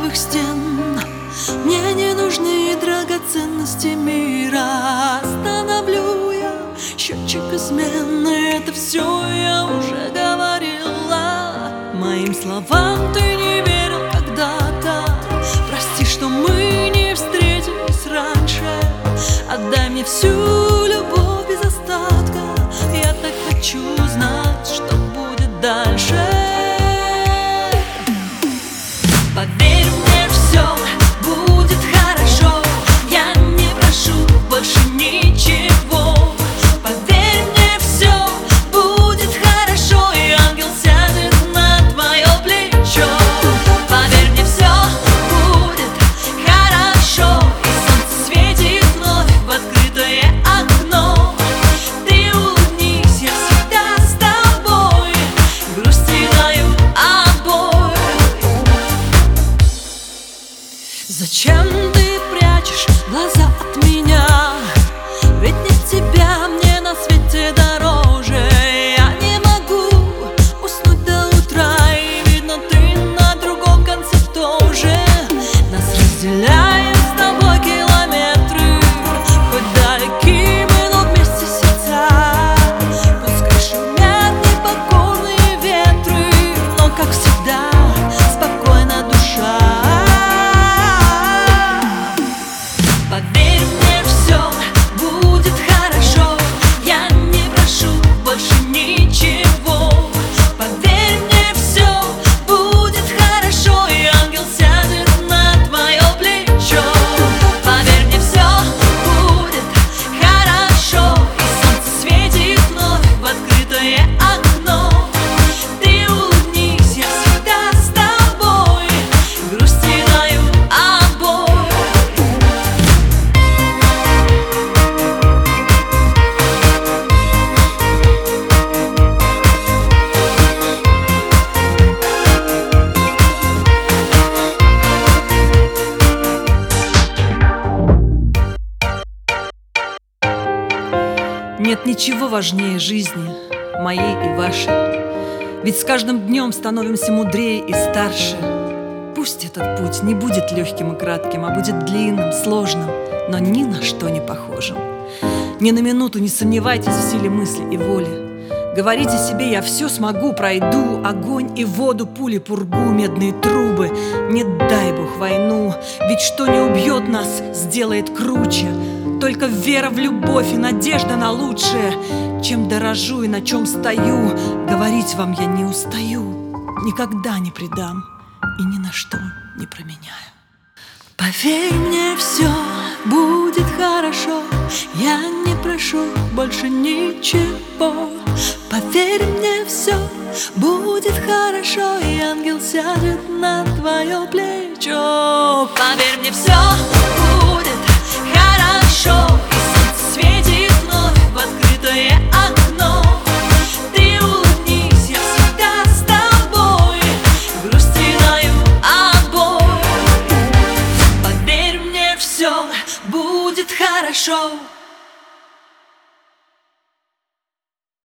красивых стен. Мне не нужны драгоценности мира. Остановлю я счетчик измены. Это все я уже говорила. Моим словам ты не верил когда-то. Прости, что мы не встретились раньше. Отдай мне всю любовь без остатка. Я так хочу знать, что будет дальше. Поверь мне, все будет хорошо. Я не прошу больше ничего. Поверь мне, все будет хорошо. И ангел сядет на твое плечо. Поверь мне, все будет хорошо. И солнце светит вновь в открытое окно. Ты улыбнись, я всегда с тобой. Грусти даю отбой. Зачем ты прячешь глаза от меня? Ведь нет тебя мне на свете дороже. Я не могу уснуть до утра. И видно, ты на другом конце тоже. Нас разделяет с тобой километры. Хоть далеки мы, но вместе сердца. Пускай шумят непокорные ветры, но, как всегда, спокойна душа. Поверь мне, все будет хорошо. Я не прошу больше ничего. Поверь мне, все будет хорошо. И ангел сядет на твое плечо. Поверь мне, все будет хорошо. И солнце светит вновь в открытое окно. Ты улыбнись, я всегда с тобой. Грусти даю отбой. Нет ничего важнее жизни, моей и вашей. Ведь с каждым днем становимся мудрее и старше. Пусть этот путь не будет легким и кратким, а будет длинным, сложным, но ни на что не похожим. Ни на минуту не сомневайтесь в силе мысли и воли. Говорите себе: я все смогу, пройду огонь и воду, пули, пургу, медные трубы. Не дай Бог войну, ведь что не убьет нас, сделает круче. Только вера в любовь и надежда на лучшее. Чем дорожу и на чем стою, говорить вам я не устаю. Никогда не предам и ни на что не променяю. Поверь мне, все будет хорошо. Я не прошу больше ничего. Поверь мне, все будет хорошо. И ангел сядет на твое плечо. Поверь мне, все